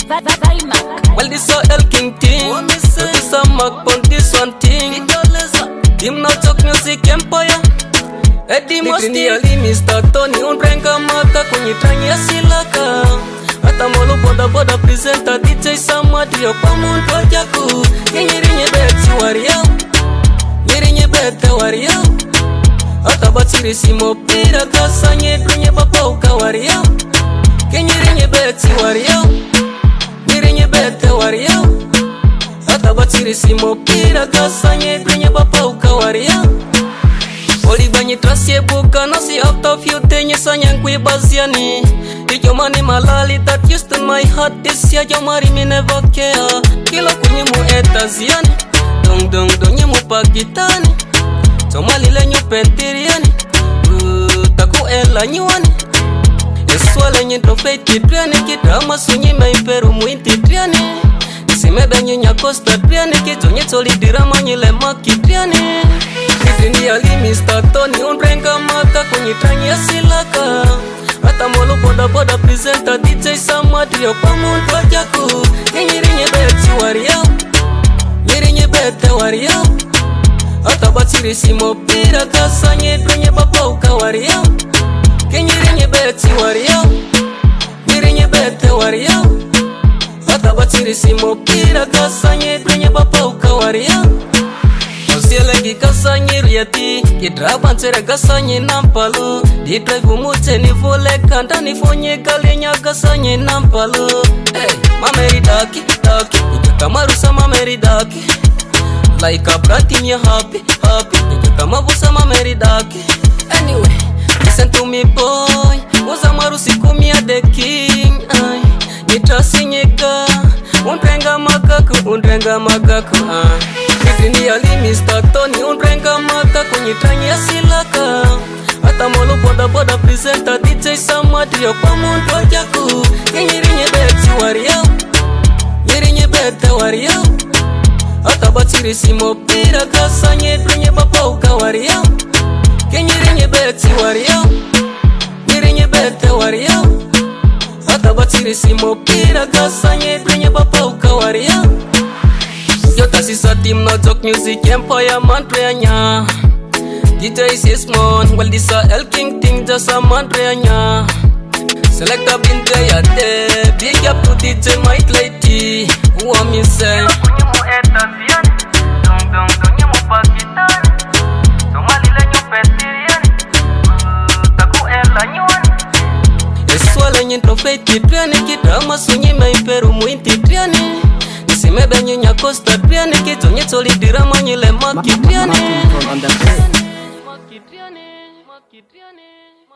Well, this a El King thing. So this a Mac on this one thing. Team now talk music empire. Eddie Mosti ali Mr. Tony unrenga maka kunyitanya silaka. Hata molo boda presenter DJ Samadi yo pamuntu ajaku. Nyirinye beti waria. Nyirinye beti waria. Hata batiri simo pira kasanye dunye bapa ukawaria. Nyirinye beti waria. Nyirinye beti waria. Hata batiri simo pira kasanye dunye bapa ukawaria. Oli banyi trasye buka nasi out of you tenye sanyang kui baziani. Ijo mani malali that used to my heart this year jo mari me never care. Kilo kunye mu etaziani. Dong nye mu pakitani. Somali le nyu pentiriani. Taku ela nyuani. Eswale nye trofei titriani. Kitama sunyi meiperu muinti triani. Simeda nye nyakosta triani. Kitonye toli dirama nye lema kitriani. Nitini ali Mr. Tony unrenga maka kunyitanya silaka. Hata molo boda presenter DJ Samadi yo pamuntu ajaku. Nyirinye beti waria. Nyirinye beti waria. Hata batiri simo pira kasanye dunye bapa ukawaria. Nyirinye beti waria. Nyirinye beti waria. Hata batiri simo pira kasanye dunye bapa ukawaria. Osielegi kasanye rieti. Kidraba ntere kasanye nampalo. Di drive umute ni vole kanda ni fonye kalenya kasanye nampalo. Hey, mameri daki. Kamarusa mameri daki. Like a brati me happy. Kamabusa mameri daki. Anyway, listen to me boy. Uza marusi kumia the king. Ay, nitrasi nyeka. Unrenga makaku. Nitini ali Mr. Tony unrenga makaku nyitanya silaka. Hata molo boda presenter DJ Samadi yo pamuntu ajaku. Nyirinye beti waria. Nyirinye beti waria. Hata batiri simo pira kasanye dunye bapa ukawaria. Nyirinye beti waria. Nyirinye beti waria. Hata batiri simo pira kasanye dunye bapa ukawaria. Yota sisa team no talk music empire mantrenya. DJ Sismon, well this a El King thing just a mantrenya. Select a binte ya de, big up to DJ Mike Lady. Who am me say? Kunye mu etaziani, dong nye mu pakitani. Somali le nyu pentiriani, taku ela nyuani. Eswale nye trofei titriani, kitama sunyi meiperu muinti triani. Simeda nye nyakosta triani, kitonye toli dirama nye lema kitriani.